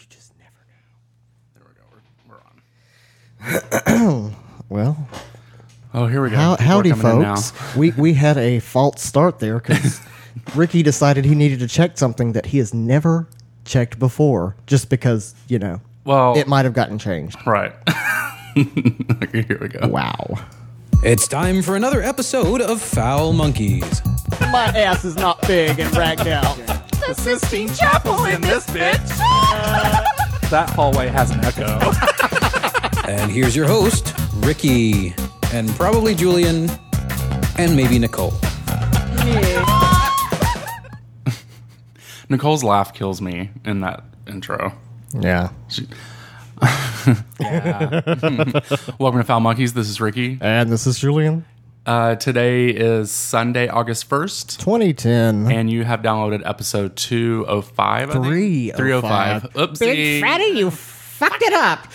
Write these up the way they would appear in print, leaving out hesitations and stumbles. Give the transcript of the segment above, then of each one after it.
You just never know. There we go. We're on. Well. Oh, here we go. Howdy, folks. We had a false start there because Ricky decided he needed to check something that he has never checked before, just because, well, it might have gotten changed. Right. Okay, here we go. Wow. It's time for another episode of Foul Monkeys. My ass is not big and ragged out. The Sistine Chapel in this bitch. That hallway has an echo. And here's your host, Ricky, and probably Julian, and maybe Nicole. Nicole's laugh kills me in that intro. Yeah. Yeah. Welcome to Foul Monkeys. This is Ricky. And this is Julian. Today is Sunday, August 1st. 2010. And you have downloaded episode 205. 305. 305. Oopsie. Big Freddy, you fucked it up.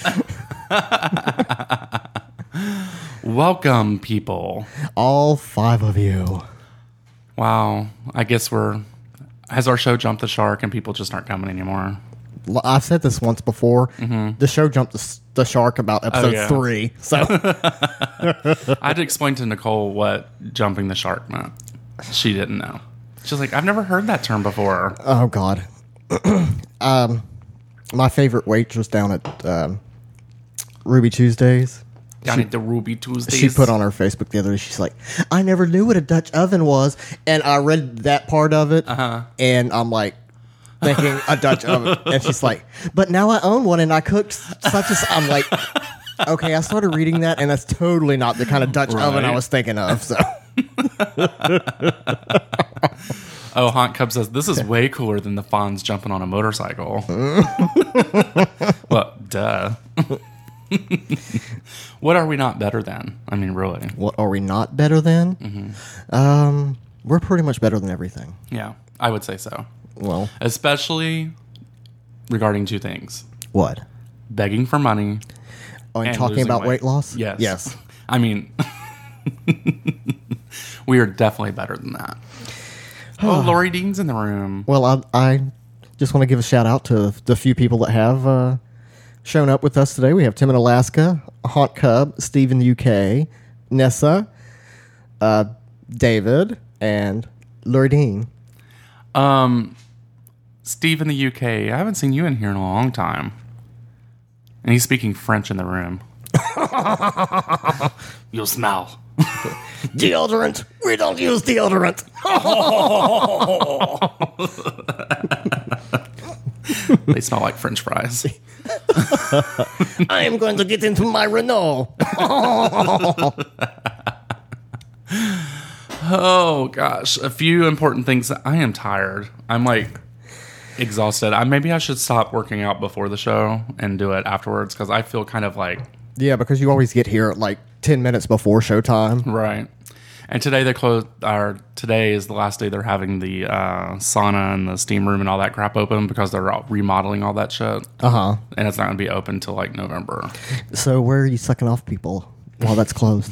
Welcome, people. All 5 of you. Wow. I guess has our show jumped the shark and people just aren't coming anymore? I've said this once before. Mm-hmm. The show jumped the shark about episode 3. So I had to explain to Nicole what jumping the shark meant. She didn't know. She's like, I've never heard that term before. Oh, God. My favorite waitress down at Ruby Tuesdays. Down at the Ruby Tuesdays. She put on her Facebook the other day, she's like, I never knew what a Dutch oven was. And I read that part of it, and I'm like, thinking a Dutch oven. And she's like, but now I own one and I cooked such as... I'm like, okay, I started reading that and that's totally not the kind of Dutch oven I was thinking of. So, Oh, Haunt Cub says, this is way cooler than the Fonz jumping on a motorcycle. Well, duh. What are we not better than? I mean, really. what are we not better than? Mm-hmm. We're pretty much better than everything. Yeah, I would say so. Well, Especially regarding 2 things. what? Begging for money. Oh, and And talking losing about weight. weight loss? Yes. Yes. I mean, we are definitely better than that. Oh, Lori Dean's in the room. Well, I just want to give a shout out to the few people that have shown up with us today. We have Tim in Alaska, Haunt Cub, Steve in the UK, Nessa, David, and Lori Dean. Steve in the UK, I haven't seen you in here in a long time. And he's speaking French in the room. You smell. Deodorant. We don't use deodorant. They smell like French fries. I am going to get into my Renault. Oh, gosh. A few important things. I am tired. I'm like exhausted. Maybe I should stop working out before the show and do it afterwards because I feel kind of like... Yeah, because you always get here at like 10 minutes before showtime. Right. And today they closed. Today is the last day they're having the sauna and the steam room and all that crap open because they're remodeling all that shit. Uh-huh. And it's not going to be open till like November. So where are you sucking off people while that's closed?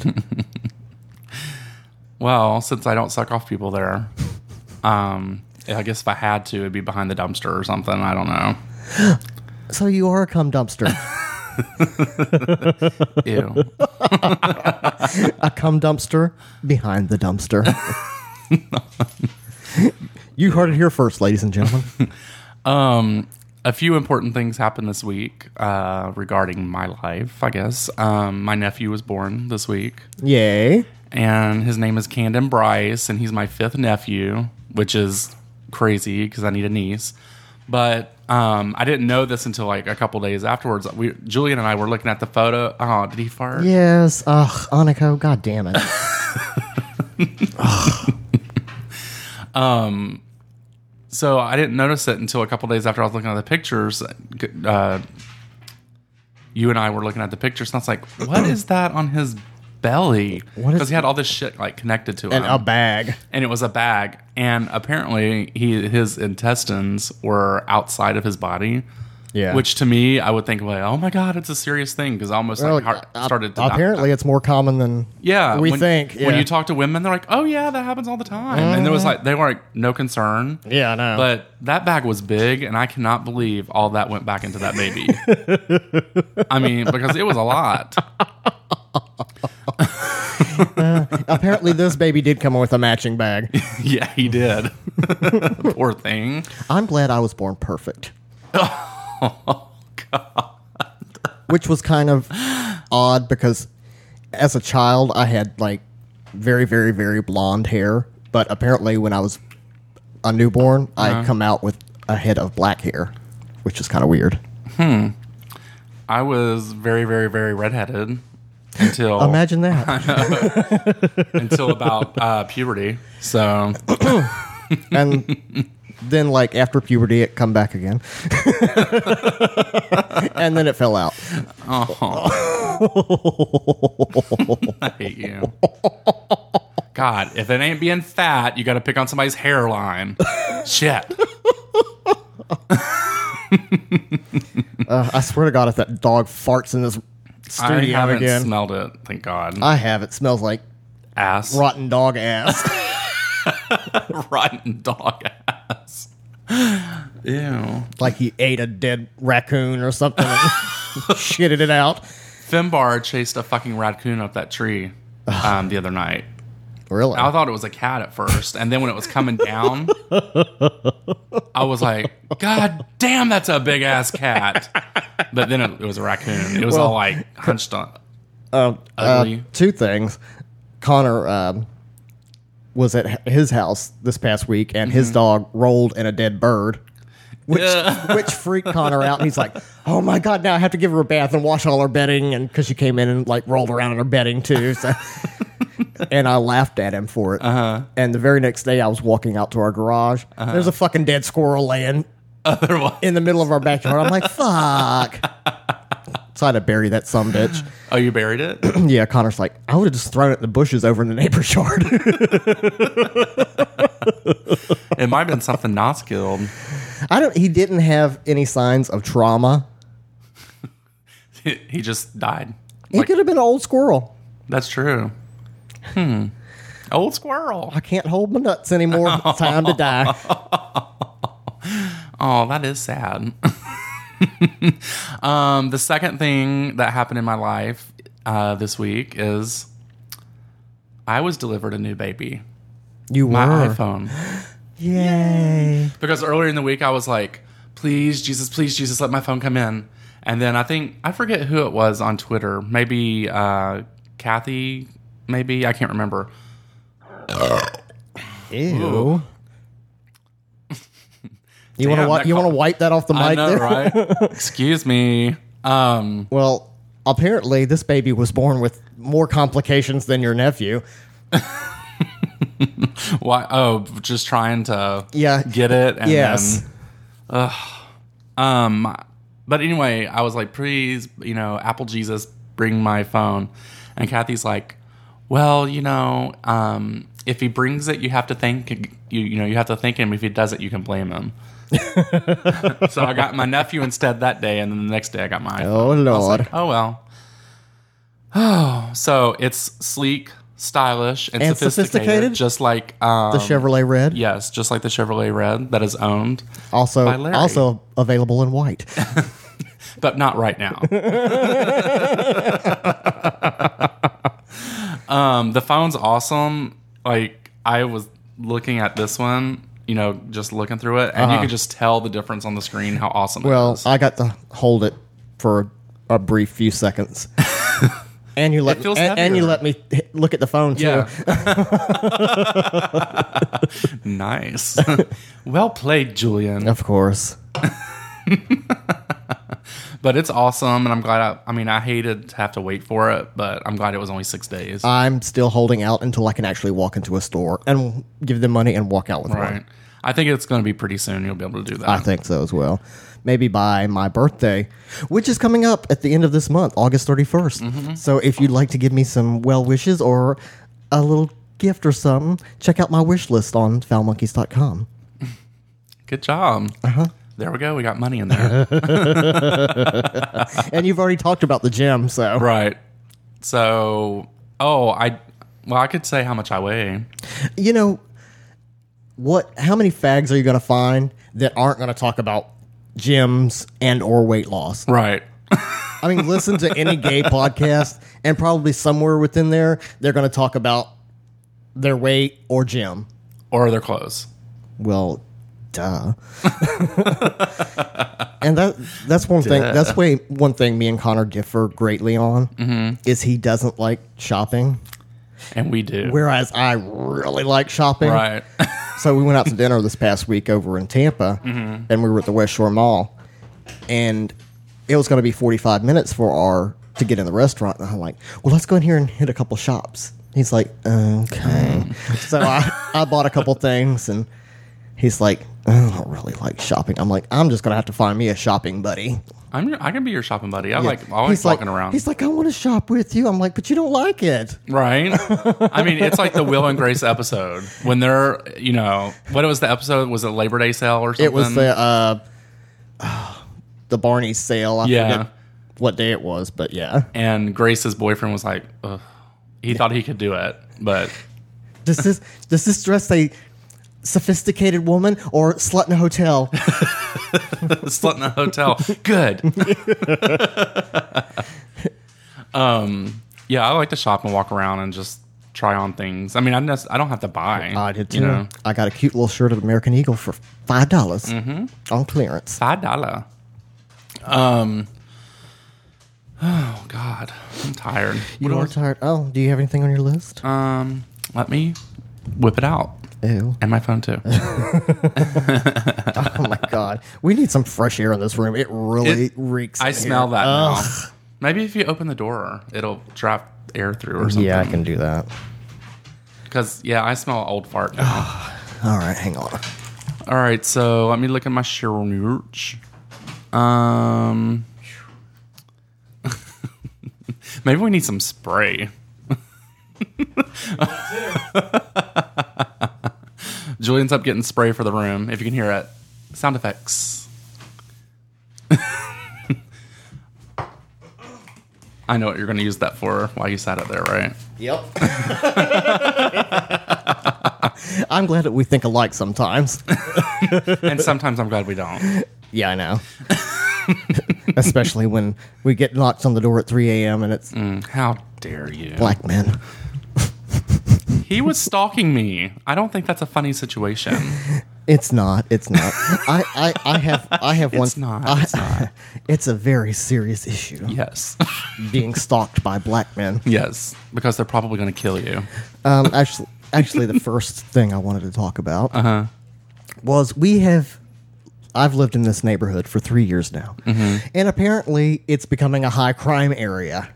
Well, since I don't suck off people there, I guess if I had to, it'd be behind the dumpster or something. I don't know. So you are a cum dumpster. Ew. A cum dumpster behind the dumpster. You heard it here first, ladies and gentlemen. A few important things happened this week regarding my life, I guess. My nephew was born this week. Yay. And his name is Camden Bryce, and he's my 5th nephew, which is crazy because I need a niece. But I didn't know this until like a couple days afterwards. Julian and I were looking at the photo. Oh, did he fart? Yes. Ugh, Aniko, god damn it. So I didn't notice it until a couple days after I was looking at the pictures. You and I were looking at the pictures, and I was like, what is that on his belly? Because he had all this shit like connected to him. And a bag. And it was a bag. And apparently his intestines were outside of his body. Yeah. Which to me, I would think like, oh my God, it's a serious thing because I almost like started to apparently it's more common than we think. Yeah. When you talk to women, they're like, oh yeah, that happens all the time. And there was like, they were like, no concern. Yeah, I know. But that bag was big and I cannot believe all that went back into that baby. I mean, because it was a lot. Apparently this baby did come with a matching bag. Yeah, he did. Poor thing. I'm glad I was born perfect. Oh, God. Which was kind of odd because as a child, I had like very, very, very blonde hair. But apparently when I was a newborn, I'd come out with a head of black hair, which is kind of weird. I was very, very, very redheaded until... Imagine that. Until about puberty. So... And... Then, like, after puberty, it come back again. And then it fell out. Oh. I hate you. God, if it ain't being fat, you got to pick on somebody's hairline. Shit. I swear to God, if that dog farts in this studio I haven't again. smelled it, thank God. I have. It smells like Ass. rotten dog ass. Rotten dog ass. Ew. Like he ate a dead raccoon or something and shitted it out. Finbar chased a fucking raccoon up that tree the other night. Really? I thought it was a cat at first, and then when it was coming down, I was like, God damn, that's a big ass cat. But then it was a raccoon. It was all like hunched on. Ugly. Two things. Connor was at his house this past week, and his dog rolled in a dead bird, which freaked Connor out. And he's like, "Oh my God! Now I have to give her a bath and wash all her bedding." And because she came in and like rolled around in her bedding too, so. And I laughed at him for it. And the very next day, I was walking out to our garage. There's a fucking dead squirrel laying in the middle of our backyard. I'm like, "Fuck!" So I had to bury that sumbitch. Oh, you buried it? Yeah, Connor's like, I would have just thrown it in the bushes over in the neighbor's yard. It might have been something not skilled. He didn't have any signs of trauma. He just died. He could have been an old squirrel. That's true. Old squirrel. I can't hold my nuts anymore. Time to die. Oh, that is sad. The second thing that happened in my life this week is I was delivered a new baby. You were? My iPhone. Yay. Because earlier in the week I was like, please, Jesus, let my phone come in. And then I forget who it was on Twitter. Maybe Kathy, maybe. I can't remember. Ew. You want to wipe that off the mic know, there? Right? Excuse me. Well, apparently this baby was born with more complications than your nephew. Why? Oh, just trying to get it. And yes. Then, but anyway, I was like, please, Apple Jesus, bring my phone. And Kathy's like, well, if he brings it, you have to thank you have to thank him. If he does it, you can blame him. So I got my nephew instead that day, and then the next day I got my iPhone. Oh Lord! I was like, oh well. Oh, so it's sleek, stylish, and sophisticated, just like the Chevrolet Red. Yes, just like the Chevrolet Red that is owned. Also available in white, but not right now. The phone's awesome. Like I was looking at this one. Just looking through it, and you could just tell the difference on the screen, how awesome it is. Well, I got to hold it for a brief few seconds. And you let me look at the phone, too. Yeah. Nice. Well played, Julian. Of course. But it's awesome, and I'm glad. I hated to have to wait for it, but I'm glad it was only 6 days. I'm still holding out until I can actually walk into a store and give them money and walk out with one. I think it's going to be pretty soon. You'll be able to do that. I think so as well. Maybe by my birthday, which is coming up at the end of this month, August 31st. Mm-hmm. So if you'd like to give me some well wishes or a little gift or something, check out my wish list on foulmonkeys.com. Good job. There we go. We got money in there. And you've already talked about the gym, so. Right. So, I could say how much I weigh. You know, how many fags are you going to find that aren't going to talk about gyms and or weight loss? Right. I mean, listen to any gay podcast, and probably somewhere within there, they're going to talk about their weight or gym. Or their clothes. Well, duh. And that's one thing. That's one thing me and Connor differ greatly on is he doesn't like shopping. And we do. Whereas I really like shopping. Right. So we went out to dinner this past week over in Tampa, and we were at the West Shore Mall, and it was going to be 45 minutes to get in the restaurant. And I'm like, well, let's go in here and hit a couple shops. He's like, okay. So I bought a couple things, and he's like, I don't really like shopping. I'm like, I'm just going to have to find me a shopping buddy. I can be your shopping buddy. I like He's walking around. He's like, I want to shop with you. I'm like, but you don't like it. Right? I mean, it's like the Will and Grace episode. When they're, what was the episode? Was it Labor Day sale or something? It was the Barney sale. I forget what day it was, but yeah. And Grace's boyfriend was like, ugh. He thought he could do it, but... Does this dress a sophisticated woman or slut in a hotel? Slut in a hotel. Good. Yeah, I like to shop and walk around and just try on things. I mean, I don't have to buy. I did too. I got a cute little shirt of American Eagle for $5 on clearance. $5. Oh God, I'm tired. You are tired. Oh, do you have anything on your list? Let me whip it out. Ew. And my phone too. Oh my God, we need some fresh air in this room. It really reeks. I smell that now. Maybe if you open the door, it'll drop air through or something. Yeah, I can do that. Because I smell old fart now. All right, hang on. All right, so let me look at my shirt. Maybe we need some spray. Julian's up getting spray for the room. If you can hear it. Sound effects. I know what you're going to use that for while you sat up there, right? Yep. I'm glad that we think alike sometimes. And sometimes I'm glad we don't. Yeah, I know. Especially when we get knocked on the door at 3 a.m. and it's... How dare you? Black men. He was stalking me. I don't think that's a funny situation. It's not. It's not. I have one... It's not. It's not. It's a very serious issue. Yes. Being stalked by black men. Yes. Because they're probably going to kill you. Actually, the first thing I wanted to talk about was I've lived in this neighborhood for 3 years now, and apparently it's becoming a high crime area.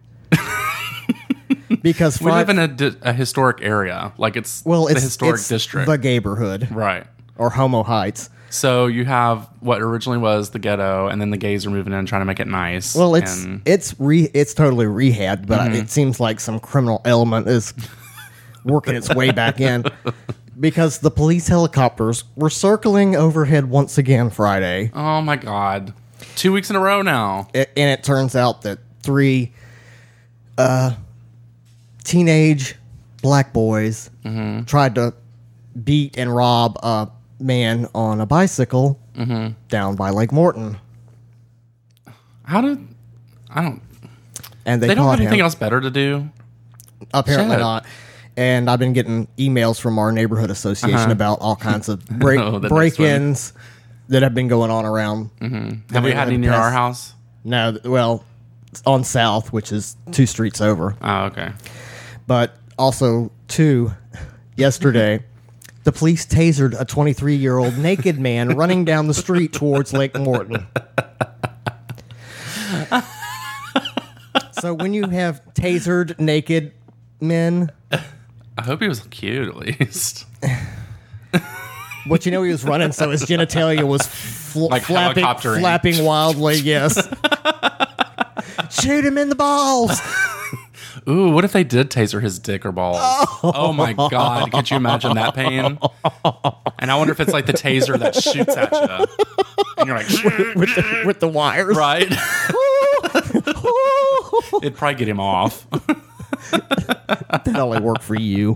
Because we live in a historic area, like it's the historic district, the gayborhood, right, or Homo Heights. So you have what originally was the ghetto, and then the gays are moving in, trying to make it nice. Well, it's totally rehabbed, but it seems like some criminal element is working its way back in. Because the police helicopters were circling overhead once again Friday. Oh, my God. 2 weeks in a row now. And it turns out that 3 teenage black boys tried to beat and rob a man on a bicycle down by Lake Morton. And they don't have anything else better to do? Apparently not. And I've been getting emails from our neighborhood association about all kinds of break-ins that have been going on around. Have we had any near our house? No, well, on South, which is 2 streets over. Oh, okay. But also, 2, yesterday, the police tasered a 23-year-old naked man running down the street towards Lake Morton. So when you have tasered naked men... I hope he was cute, at least. But he was running, so his genitalia was flapping wildly, yes. Shoot him in the balls! Ooh, what if they did taser his dick or balls? Oh my God. Could you imagine that pain? And I wonder if it's like the taser that shoots at you. And you're like, with the wires. right? It'd probably get him off. That only worked for you.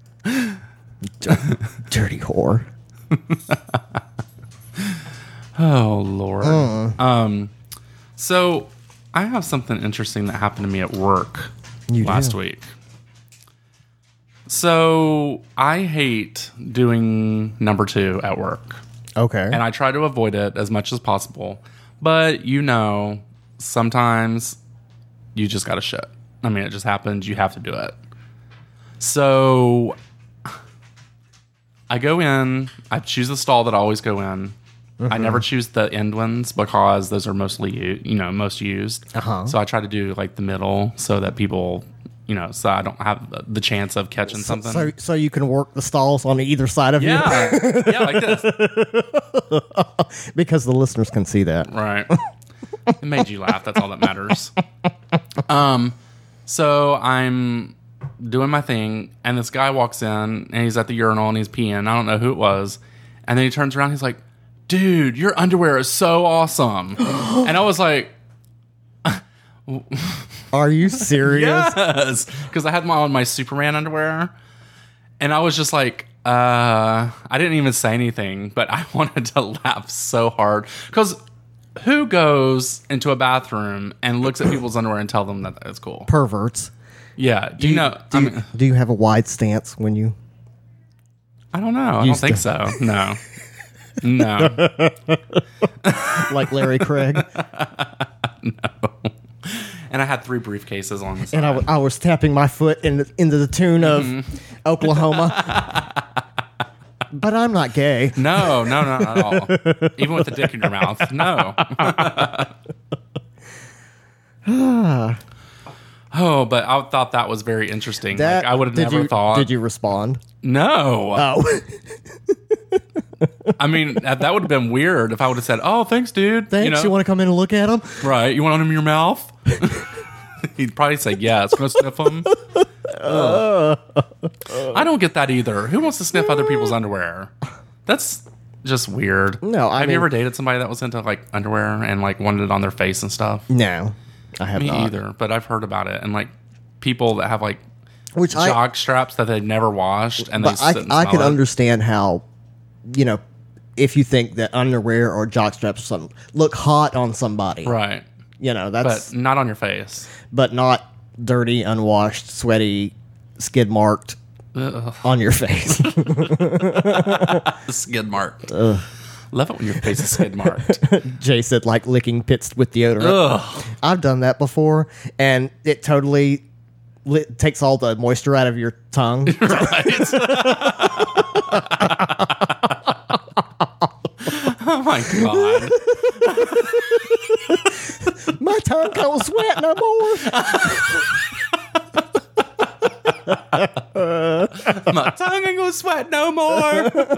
Dirty whore. Oh, Lord. So I have something interesting that happened to me at work last week. So I hate doing number 2 at work. Okay. And I try to avoid it as much as possible. But sometimes you just got to shit. I mean, it just happens. You have to do it. So I go in. I choose the stall that I always go in. I never choose the end ones because those are mostly, most used. So I try to do like the middle so that people, so I don't have the chance of catching something. So you can work the stalls on either side of you? Yeah, like this. Because the listeners can see that. Right. It made you laugh. That's all that matters. So I'm doing my thing, and this guy walks in, and he's at the urinal, and he's peeing. I don't know who it was. And then he turns around, he's like, dude, your underwear is so awesome. And I was like, are you serious? yes. Because I had my Superman underwear. And I was just like, I didn't even say anything, but I wanted to laugh so hard. Because who goes into a bathroom and looks at people's underwear and tell them that it's cool? Perverts. Yeah. Do you have a wide stance when you... I don't know. I don't think so. No. No. Like Larry Craig? No. And I had 3 briefcases on the side. And I was tapping my foot into the tune of Oklahoma. But I'm not gay. No, not at all. Even with the dick in your mouth. No. Oh, but I thought that was very interesting. I would have never thought. Did you respond? No. Oh. I mean, that would have been weird if I would have said, "Oh, thanks, dude. Thanks. You want to come in and look at them? Right. You want them in your mouth?" He'd probably say, "Yes." Gonna sniff them. I don't get that either. Who wants to sniff other people's underwear? That's just weird. No, have you ever dated somebody that was into like underwear and like wanted it on their face and stuff? No, I have not. Me either. But I've heard about it, and like people that have like Which jog straps that they've never washed, and but they sit and I smell can it. understand how, if you think that underwear or jock straps or something look hot on somebody, Right. That's But not on your face. but not dirty, unwashed, sweaty, skid marked on your face. Skid marked. Love it when your face is skid marked. Jay said like licking pits with deodorant. Ugh. I've done that before, and it totally takes all the moisture out of your tongue. Right. Oh my God. My tongue don't sweat no more. My tongue ain't gonna sweat no more.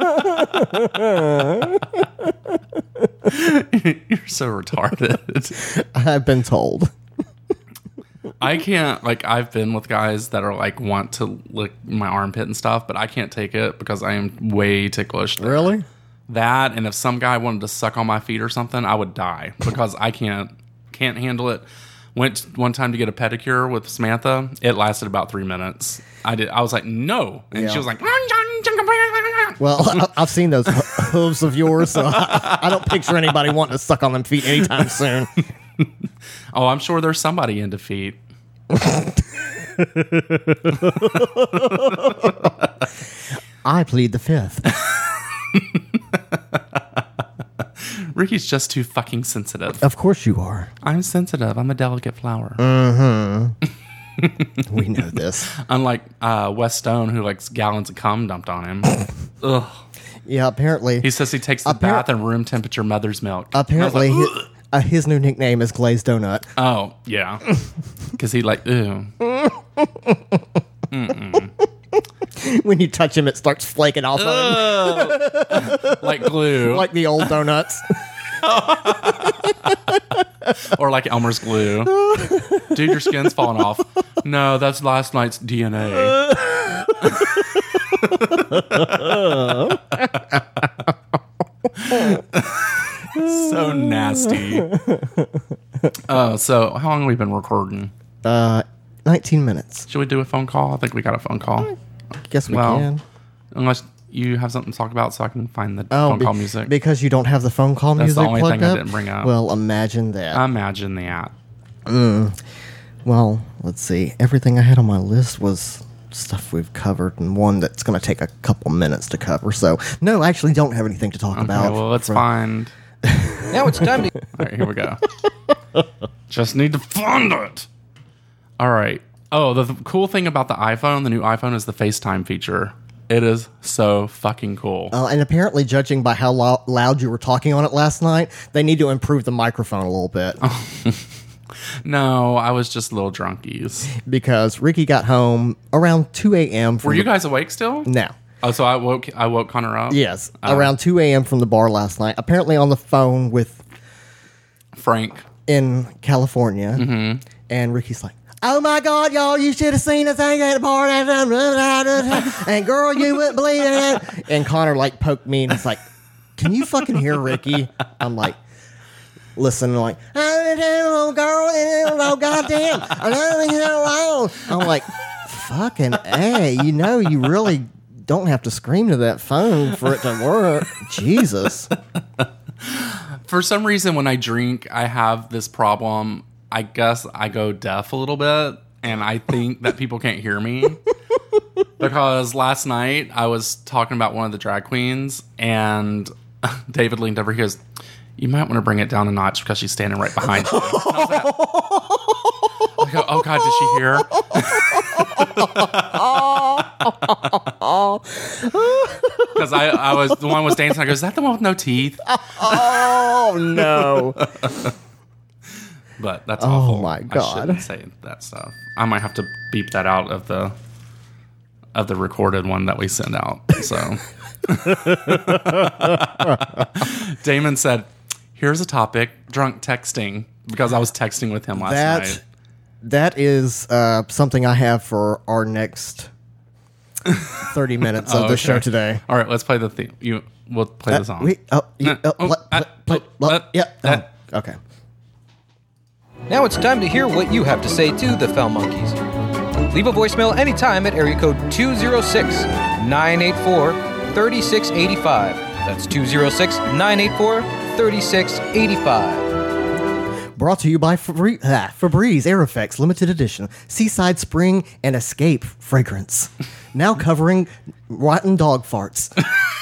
You're so retarded. I've been told. I can't, I've been with guys that are want to lick my armpit and stuff, but I can't take it because I am way ticklish. Really? That, and if some guy wanted to suck on my feet or something, I would die because I can't handle it. Went one time to get a pedicure with Samantha. It lasted about 3 minutes. I was like, no. And she was like, well, I've seen those hooves of yours, so I don't picture anybody wanting to suck on them feet anytime soon. oh, I'm sure there's somebody into feet. I plead the fifth. Ricky's just too fucking sensitive. Of course you are. I'm sensitive. I'm a delicate flower. We know this. Unlike Wes Stone, who likes gallons of cum dumped on him. Ugh. Yeah, apparently. He says he takes the bath in room temperature mother's milk. Apparently, his new nickname is Glazed Donut. Oh, yeah. Because he ooh. When you touch him, it starts flaking off of him. Like glue. Like the old donuts. Or like Elmer's glue. Dude, your skin's falling off. No, that's last night's DNA. So nasty. So how long have we been recording? 19 minutes. Should we do a phone call? I think we got a phone call. Guess we can. Unless you have something to talk about so I can find the phone call music. Because you don't have the phone call That's music the only plugged thing I up? didn't bring up. Well, imagine that. Imagine that. Well, let's see. Everything I had on my list was stuff we've covered and one that's going to take a couple minutes to cover. So, no, I actually don't have anything to talk about. Well, let's find... Now it's time to... All right, here we go. Just need to find it. All right. Oh, the cool thing about the iPhone, the new iPhone, is the FaceTime feature. It is so fucking cool. And apparently, judging by how loud you were talking on it last night, they need to improve the microphone a little bit. No, I was just little drunkies. Because Ricky got home around 2 a.m. Were you guys awake still? No. Oh, so I woke Connor up? Yes. Around 2 a.m. from the bar last night. Apparently on the phone with... Frank. In California. Mm-hmm. And Ricky's like, oh my God, y'all, you should have seen the thing at the bar. And girl, you wouldn't believe it. And Connor like poked me and it's like, can you fucking hear Ricky? I'm like, listen, like, oh girl, oh goddamn. I'm like, fucking A, you really don't have to scream to that phone for it to work. Jesus. For some reason, when I drink, I have this problem. I guess I go deaf a little bit, and I think that people can't hear me. Because last night, I was talking about one of the drag queens, and David leaned over, he goes, you might want to bring it down a notch because she's standing right behind you. I go, oh God, did she hear? Because I was the one was dancing. I go, is that the one with no teeth? Oh no! But that's awful. Oh my God! I shouldn't say that stuff. I might have to beep that out of the recorded one that we send out. So Damon said, "Here's a topic: drunk texting." Because I was texting with him last night. That is something I have for our next 30 minutes of the show today. All right, let's play the theme. We'll play the song. Okay. Now it's time to hear what you have to say to the Foul Monkeys. Leave a voicemail anytime at area code 206-984-3685. That's 206-984-3685. Brought to you by Febreze Air Effects Limited Edition Seaside Spring and Escape Fragrance. Now covering rotten dog farts.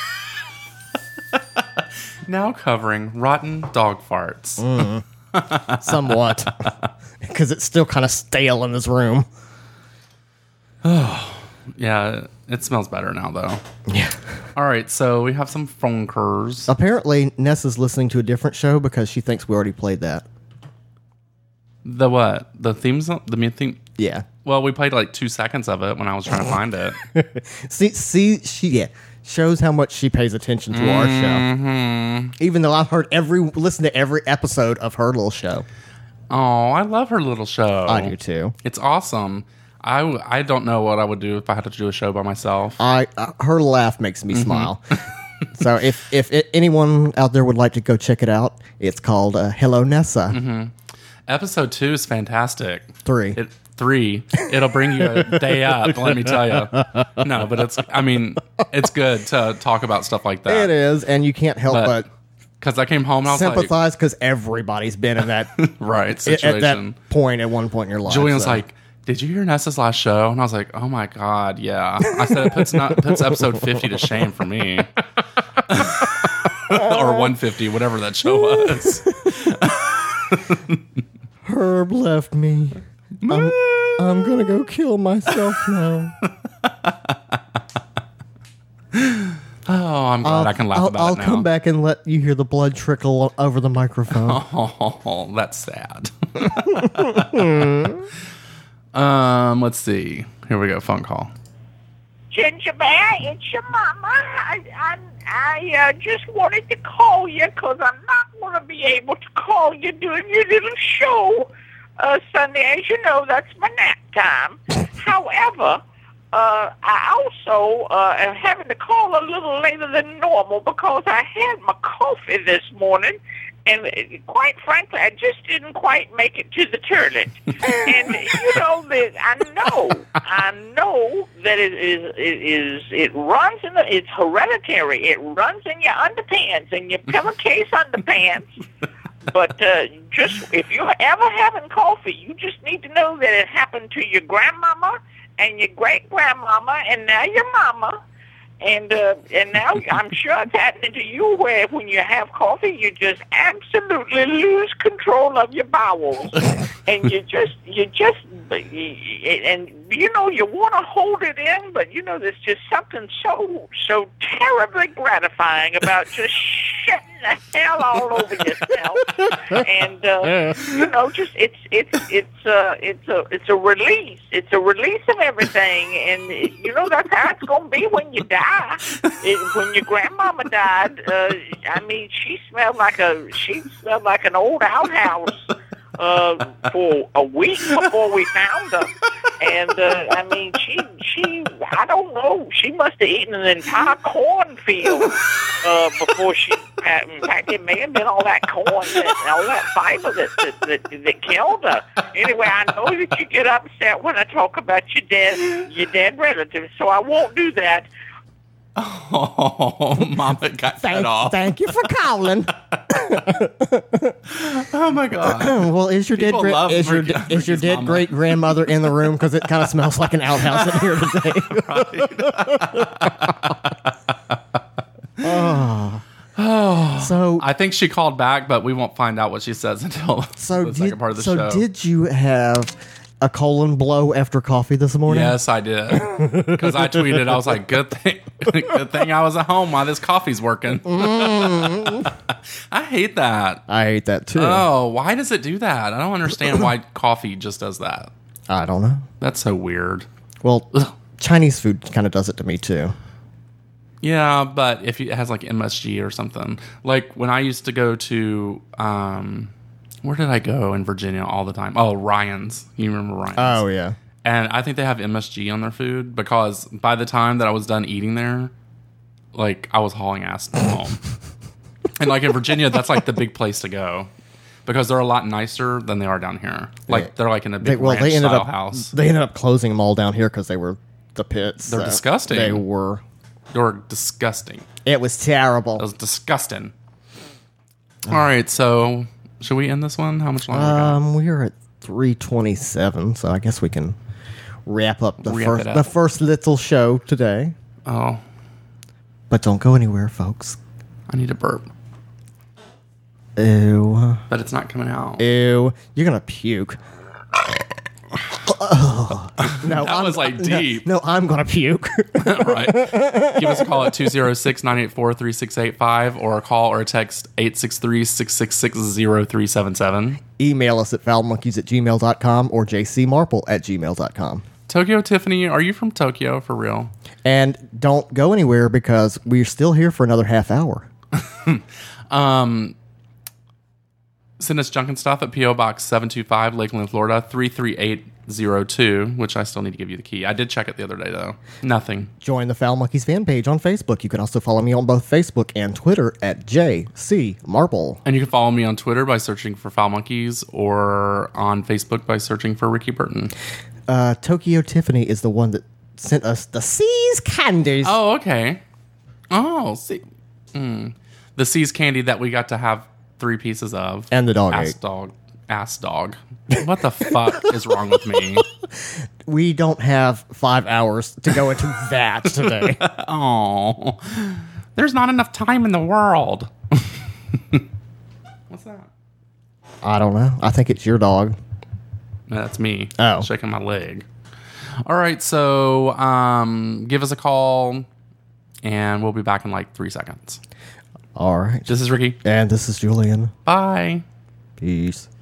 Now covering rotten dog farts. Somewhat. Because it's still kind of stale in this room. Yeah, it smells better now, though. Yeah. All right, so we have some phone calls. Apparently, Nessa's listening to a different show because she thinks we already played that. The what? The theme song? The main theme? Yeah. Well, we played like 2 seconds of it when I was trying to find it. See, she shows how much she pays attention to our show. Even though I've listened to every episode of her little show. Oh, I love her little show. I do too. It's awesome. I don't know what I would do if I had to do a show by myself. Her laugh makes me smile. So if anyone out there would like to go check it out, it's called Hello Nessa. Episode 2 is fantastic. 3. 3. It'll bring you a day up, let me tell you. No, but it's good to talk about stuff like that. It is, and you can't help but because I came home and I was sympathize because everybody's been in that right situation. At that point, at one point in your life. Julian was like, did you hear Nessa's last show? And I was like, oh my God, yeah. I said it puts episode 50 to shame for me. Or 150, whatever that show was. Herb left me. I'm gonna go kill myself now. Oh, I'm glad I can laugh about it now. I'll come back and let you hear the blood trickle over the microphone. Oh, that's sad. Let's see. Here we go. Phone call. Ginger Bear, it's your mama. I just wanted to call you because I'm not going to be able to call you during your little show. Sunday, as you know, that's my nap time. However, I also am having to call a little later than normal because I had my coffee this morning, and quite frankly, I just didn't quite make it to the toilet. And you know that I know that it runs in it's hereditary. It runs in your underpants, and your pillowcase underpants. But just if you're ever having coffee, you just need to know that it happened to your grandmama and your great-grandmama, and now your mama, and now I'm sure it's happening to you, where when you have coffee, you just absolutely lose control of your bowels, and you want to hold it in, but you know there's just something so terribly gratifying about just shitting the hell all over yourself, and just it's a release. It's a release of everything, and that's how it's gonna be when you die. When your grandmama died, she smelled like an old outhouse for a week before we found her, and she I don't know, she must have eaten an entire cornfield before she. In fact, it may have been all that corn and all that fiber that killed her. Anyway, I know that you get upset when I talk about your dead relatives, so I won't do that. Oh, Mama got cut off. Thank you for calling. Oh my God. Well, is your dead great grandmother in the room? Because it kind of smells like an outhouse in here today. So I think she called back, but we won't find out what she says until the second part of the show. So did you have a colon blow after coffee this morning? Yes, I did. Because I tweeted, I was like, good thing I was at home while this coffee's working. I hate that. I hate that too. Oh, why does it do that? I don't understand why coffee just does that. I don't know. That's so weird. Well, Chinese food kind of does it to me too. Yeah, but if it has like MSG or something. Like when I used to go to, where did I go in Virginia all the time? Oh, Ryan's. You remember Ryan's? Oh, yeah. And I think they have MSG on their food because by the time that I was done eating there, like I was hauling ass home. And like in Virginia, that's like the big place to go because they're a lot nicer than they are down here. Like they're like in a big ranch-style house. They ended up closing them all down here because they were the pits. They're disgusting. They were disgusting. It was terrible. It was disgusting. All right, so should we end this one? How much longer? We're at 3:27, so I guess we can wrap up the first little show today. Oh, but don't go anywhere, folks. I need to burp. Ew. But it's not coming out. Ew. You're gonna puke. No, that was like deep. No, I'm gonna puke. Right. Give us a call at 206-984-3685 or a call or a text 863-666-0377. Email us at foulmonkeys@gmail.com or jcmarple@gmail.com. Tokyo Tiffany, are you from Tokyo for real? And don't go anywhere because we're still here for another half hour. Send us junk and stuff at P.O. Box 725, Lakeland, Florida, 33802, which I still need to give you the key. I did check it the other day, though. Nothing. Join the Foul Monkeys fan page on Facebook. You can also follow me on both Facebook and Twitter at JCMarple. And you can follow me on Twitter by searching for Foul Monkeys or on Facebook by searching for Ricky Burton. Tokyo Tiffany is the one that sent us the Seas candies. Oh, okay. Oh, see. The Seas candy that we got to have 3 pieces of. And the dog ass ate. Ass dog. What the fuck is wrong with me? We don't have 5 hours to go into that today. Oh, there's not enough time in the world. What's that? I don't know. I think it's your dog. No, that's me. Oh. Shaking my leg. All right, so give us a call, and we'll be back in like 3 seconds. All right. This is Ricky. And this is Julian. Bye. Peace.